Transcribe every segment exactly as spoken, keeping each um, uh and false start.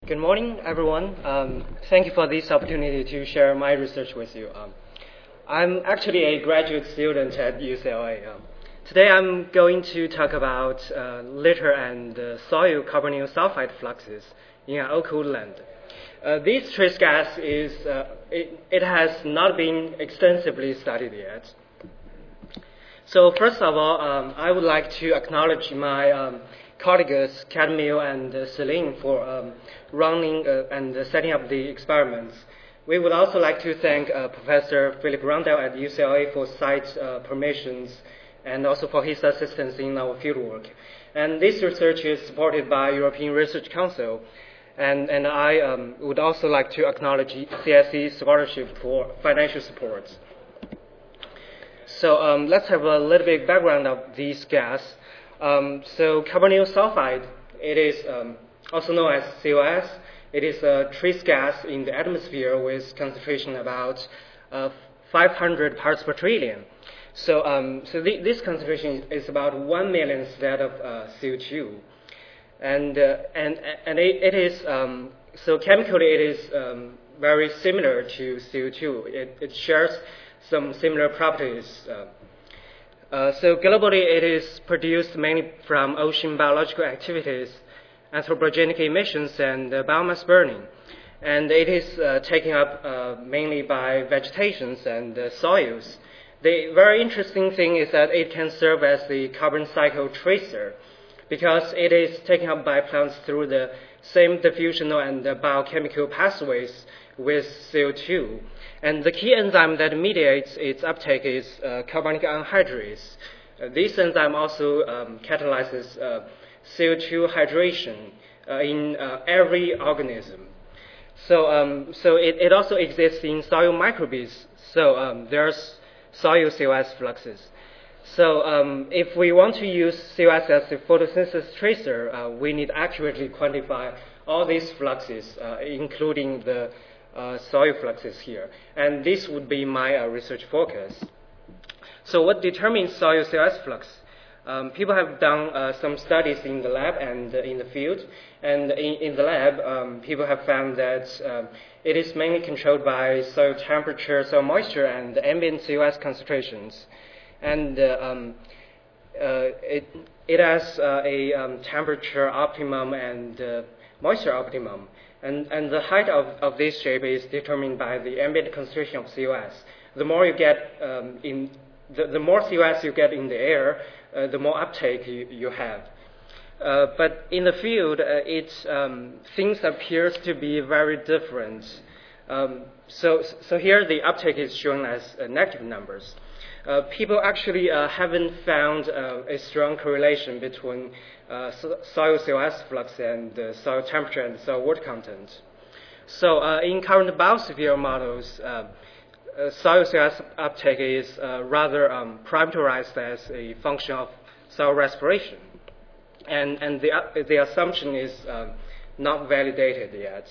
Good morning, everyone. Um, thank you for this opportunity to share my research with you. Um, I'm actually a graduate student at U C L A. Um, today I'm going to talk about uh, litter and uh, soil carbonyl sulfide fluxes in an oak woodland. Uh, this trace gas is, uh, it, it has not been extensively studied yet. So first of all, um, I would like to acknowledge my um, colleagues, Cadmiel and uh, Celine, for um, running uh, and uh, setting up the experiments. We would also like to thank uh, Professor Philip Rundell at U C L A for site uh, permissions and also for his assistance in our fieldwork. And this research is supported by European Research Council. And, and I um, would also like to acknowledge C S E scholarship for financial support. So um, let's have a little bit background of this gas. Um, so carbonyl sulfide, it is um, also known as C O S. It is a trace gas in the atmosphere with concentration about uh, five hundred parts per trillion. So, um, so th this concentration is about one millionth that of uh, C O two. And, uh, and, and it, it is, um, so chemically it is um, very similar to C O two. It, it shares some similar properties. Uh, uh, so globally it is produced mainly from ocean biological activities, anthropogenic emissions, and uh, biomass burning. And it is uh, taken up uh, mainly by vegetations and uh, soils. The very interesting thing is that it can serve as the carbon cycle tracer, because it is taken up by plants through the same diffusional and uh, biochemical pathways with C O two. And the key enzyme that mediates its uptake is uh, carbonic anhydrase. Uh, this enzyme also um, catalyzes uh, C O two hydration uh, in uh, every organism. So, um, so it, it also exists in soil microbes. So um, there's soil C O S fluxes. So um, if we want to use C O S as a photosynthesis tracer, uh, we need to accurately quantify all these fluxes, uh, including the uh, soil fluxes here. And this would be my uh, research focus. So what determines soil C O S flux? Um, people have done uh, some studies in the lab and uh, in the field. And in, in the lab, um, people have found that um, it is mainly controlled by soil temperature, soil moisture, and ambient C O S concentrations. And uh, um, uh, it, it has uh, a um, temperature optimum and uh, moisture optimum. And, and the height of, of this shape is determined by the ambient concentration of C O S. The more you get um, in, the, the more C O S you get in the air, uh, the more uptake you, you have. Uh, but in the field, uh, it, um, things appears to be very different. Um, so, so here the uptake is shown as uh, negative numbers. Uh, people actually uh, haven't found uh, a strong correlation between uh, soil C O S flux and uh, soil temperature and soil water content. So uh, in current biosphere models, uh, uh, soil C O S uptake is uh, rather um, parameterized as a function of soil respiration. And, and the, uh, the assumption is uh, not validated yet.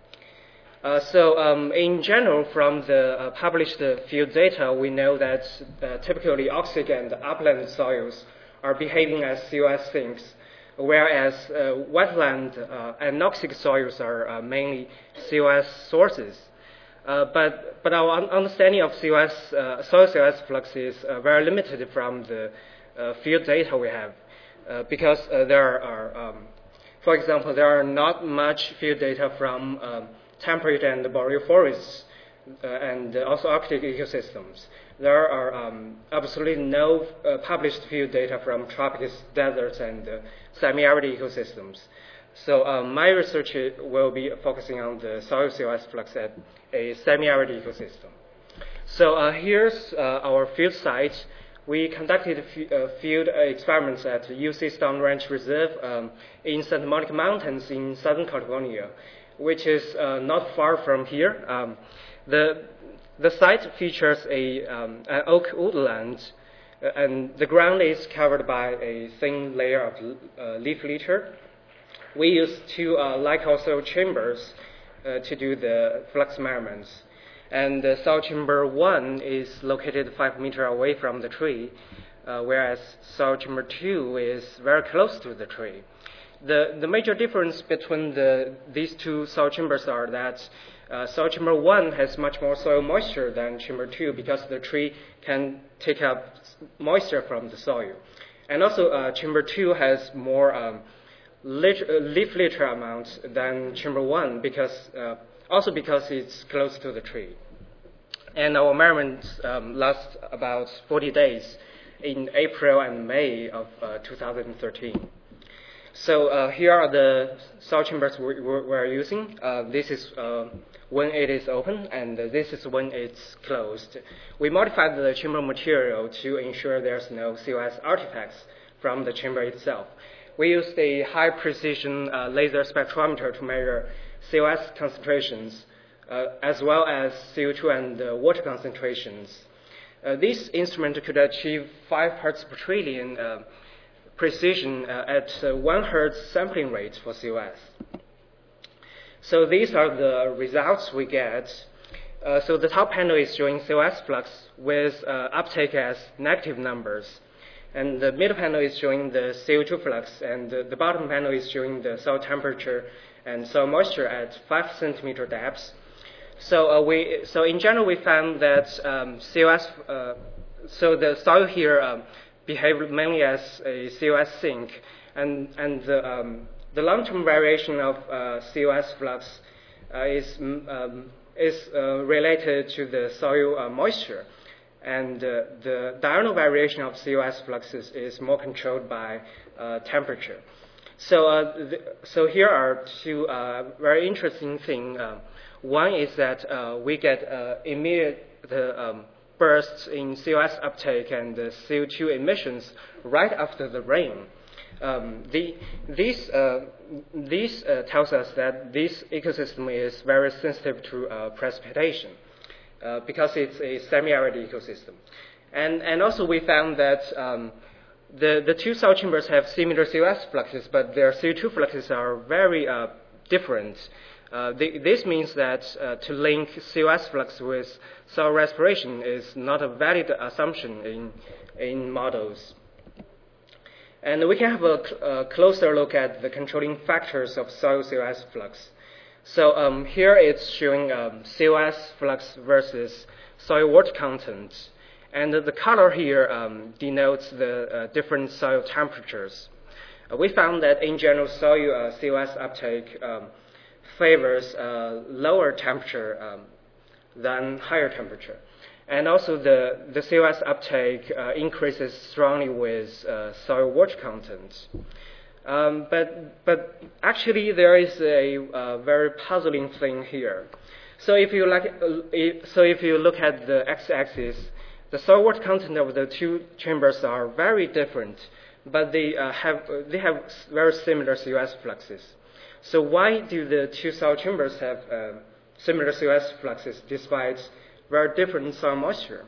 Uh, so um, in general, from the uh, published uh, field data, we know that uh, typically oxic and upland soils are behaving as C O S sinks, whereas uh, wetland uh, and anoxic soils are uh, mainly C O S sources. Uh, but, but our un understanding of C O S, uh, soil C O S flux is uh, very limited from the uh, field data we have, uh, because uh, there are, um, for example, there are not much field data from um, temperate and boreal forests, uh, and also Arctic ecosystems. There are um, absolutely no uh, published field data from tropic deserts and uh, semi-arid ecosystems. So um, my research will be focusing on the soil C O S flux at a semi-arid ecosystem. So uh, here's uh, our field site. We conducted uh, field experiments at U C Stone Ranch Reserve um, in Santa Monica Mountains in Southern California, which is uh, not far from here. Um, the, the site features a, um, an oak woodland, uh, and the ground is covered by a thin layer of uh, leaf litter. We use two uh, Lycol soil chambers uh, to do the flux measurements. And uh, soil chamber one is located five meters away from the tree, uh, whereas soil chamber two is very close to the tree. the, the major difference between the, these two soil chambers are that uh, soil chamber one has much more soil moisture than chamber two because the tree can take up moisture from the soil. And also uh, chamber two has more um, lit, uh, leaf litter amount than chamber one because uh, also because it's close to the tree. And our measurements um, last about forty days in April and May of uh, two thousand thirteen. So uh, here are the soil chambers we, we're using. Uh, this is uh, when it is open, and this is when it's closed. We modified the chamber material to ensure there's no C O S artifacts from the chamber itself. We used a high-precision uh, laser spectrometer to measure C O S concentrations, uh, as well as C O two and uh, water concentrations. Uh, this instrument could achieve five parts per trillion uh, precision uh, at uh, one hertz sampling rate for C O S. So these are the results we get. Uh, so the top panel is showing C O S flux with uh, uptake as negative numbers. And the middle panel is showing the C O two flux, and the, the bottom panel is showing the soil temperature and soil moisture at five centimeter depths. So uh, we, so in general, we found that um, C O S, uh, so the soil here um, behaved mainly as a C O S sink, and and the um, the long-term variation of uh, C O S flux uh, is um, is uh, related to the soil uh, moisture, and uh, the diurnal variation of C O S fluxes is more controlled by uh, temperature. So uh, the, so here are two uh, very interesting things. Uh, one is that uh, we get uh, immediate the um, bursts in C O S uptake and the C O two emissions right after the rain. Um, the, this uh, this uh, tells us that this ecosystem is very sensitive to uh, precipitation uh, because it's a semi-arid ecosystem. And, and also we found that um, the, the two soil chambers have similar C O S fluxes, but their C O two fluxes are very uh, different. Uh, the, this means that uh, to link C O S flux with soil respiration is not a valid assumption in, in models. And we can have a, cl a closer look at the controlling factors of soil C O S flux. So um, here it's showing um, C O S flux versus soil water content. And the color here um, denotes the uh, different soil temperatures. Uh, we found that in general, soil uh, C O S uptake um, favors uh, lower temperature um, than higher temperature. And also the, the C O S uptake uh, increases strongly with uh, soil water content. Um, but, but actually there is a uh, very puzzling thing here. So if you, like, uh, if, so if you look at the x-axis, the soil water content of the two chambers are very different, but they, uh, have, they have very similar C O S fluxes. So why do the two soil chambers have uh, similar C O S fluxes despite very different soil moisture?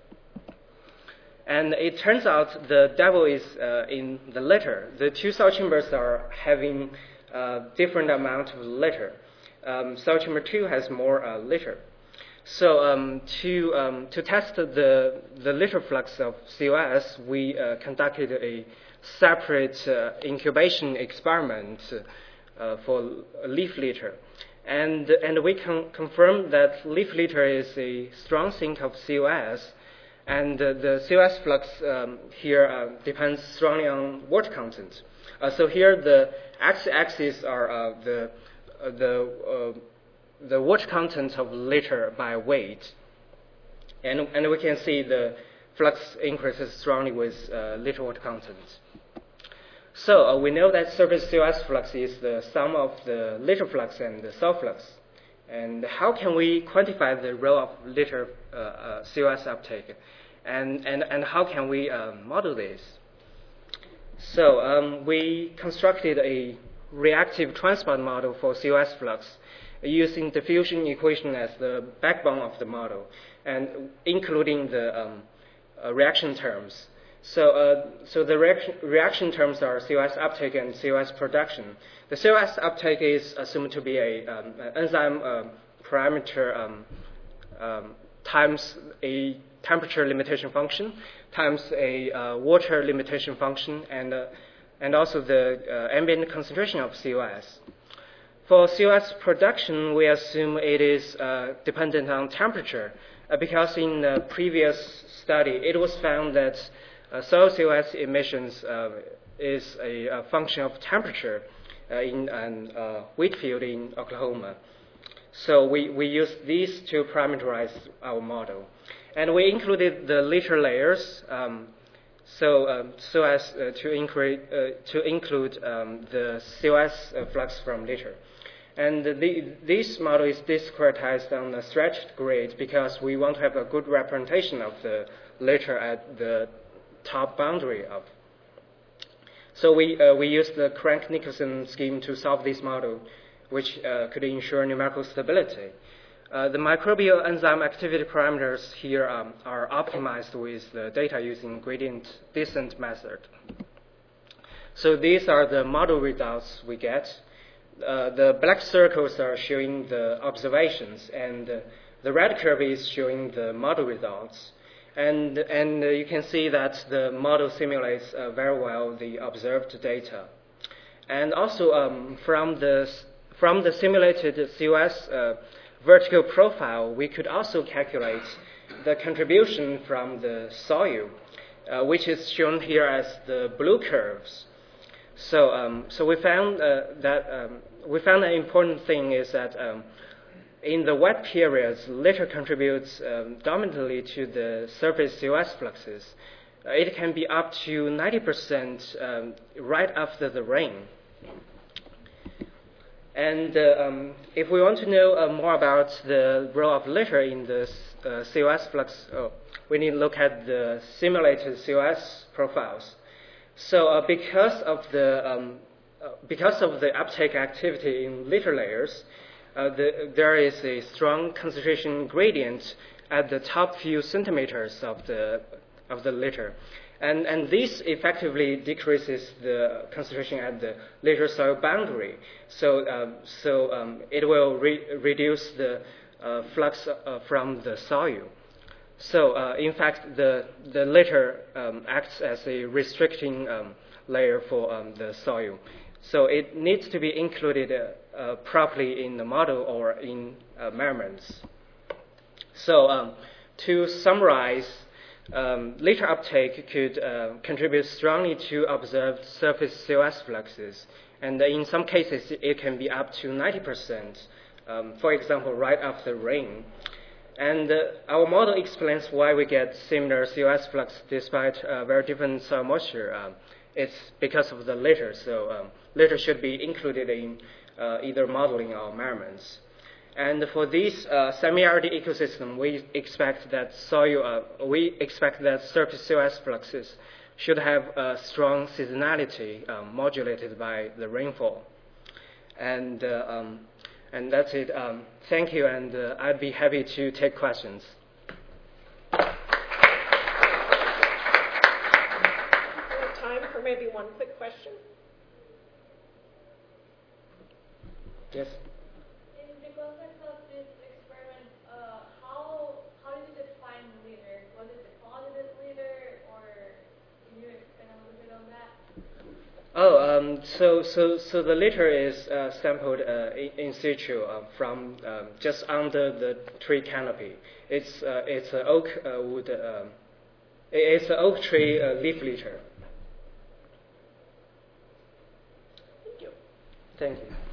And it turns out the devil is uh, in the litter. The two soil chambers are having uh, different amount of litter. Um, soil chamber two has more uh, litter. So um, to, um, to test the, the litter flux of C O S, we uh, conducted a separate uh, incubation experiment uh, for leaf litter. And, and we can confirm that leaf litter is a strong sink of C O S, and uh, the C O S flux um, here uh, depends strongly on water content. Uh, so here the x-axis are uh, the, uh, the, uh, the water content of litter by weight. And, and we can see the flux increases strongly with uh, litter water content. So uh, we know that surface C O S flux is the sum of the litter flux and the soil flux. And how can we quantify the role of litter uh, uh, C O S uptake? And, and, and how can we uh, model this? So um, we constructed a reactive transport model for C O S flux using diffusion equation as the backbone of the model, and including the um, uh, reaction terms. So, uh, so the reaction, reaction terms are C O S uptake and C O S production. The C O S uptake is assumed to be a um, an enzyme uh, parameter um, um, times a temperature limitation function times a uh, water limitation function, and uh, and also the uh, ambient concentration of C O S. For C O S production, we assume it is uh, dependent on temperature, uh, because in the previous study, it was found that uh, soil C O S emissions uh, is a, a function of temperature uh, in a uh, wheat field in Oklahoma. So we, we used these to parameterize our model. And we included the litter layers um, so, um, so as uh, to, incre- uh, to include um, the C O S uh, flux from litter. And the, this model is discretized on a stretched grid because we want to have a good representation of the litter at the top boundary of. So we, uh, we used the Crank-Nicholson scheme to solve this model, which uh, could ensure numerical stability. Uh, the microbial enzyme activity parameters here um, are optimized with the data using gradient descent method. So these are the model results we get. Uh, the black circles are showing the observations, and uh, the red curve is showing the model results. And, and uh, you can see that the model simulates uh, very well the observed data. And also um, from, the, from the simulated C O S uh, vertical profile, we could also calculate the contribution from the soil, uh, which is shown here as the blue curves. So, um, so we found uh, that um, we found an important thing is that um, in the wet periods, litter contributes um, dominantly to the surface C O S fluxes. Uh, it can be up to ninety percent um, right after the rain. And uh, um, if we want to know uh, more about the role of litter in the uh, C O S flux, oh, we need to look at the simulated C O S profiles. So uh, because of the um, uh, because of the uptake activity in litter layers, uh, the, there is a strong concentration gradient at the top few centimeters of the of the litter, and and this effectively decreases the concentration at the litter soil boundary. So uh, so um, it will re reduce the uh, flux uh, from the soil. So, uh, in fact, the, the litter um, acts as a restricting um, layer for um, the soil. So it needs to be included uh, uh, properly in the model or in uh, measurements. So um, to summarize, um, litter uptake could uh, contribute strongly to observed surface C O S fluxes. And in some cases, it can be up to ninety percent, um, for example, right after rain. And uh, our model explains why we get similar C O S flux despite uh, very different soil moisture. Um, it's because of the litter, so um, litter should be included in uh, either modeling or measurements. And for this uh, semi-arid ecosystem, we expect that soil, uh, we expect that surface C O S fluxes should have a strong seasonality um, modulated by the rainfall. And uh, um, And that's it. Um, thank you, and uh, I'd be happy to take questions. We have time for maybe one quick question. Yes? In the context of this experiment, uh, how, how did you define the leader? Was it deposited leader, or can you expand a little bit on that? Oh, um, so so so the litter is uh, sampled uh, in, in situ uh, from um, just under the tree canopy. It's uh, it's an oak uh, wood. Um, it's an oak tree uh, leaf litter. Thank you. Thank you.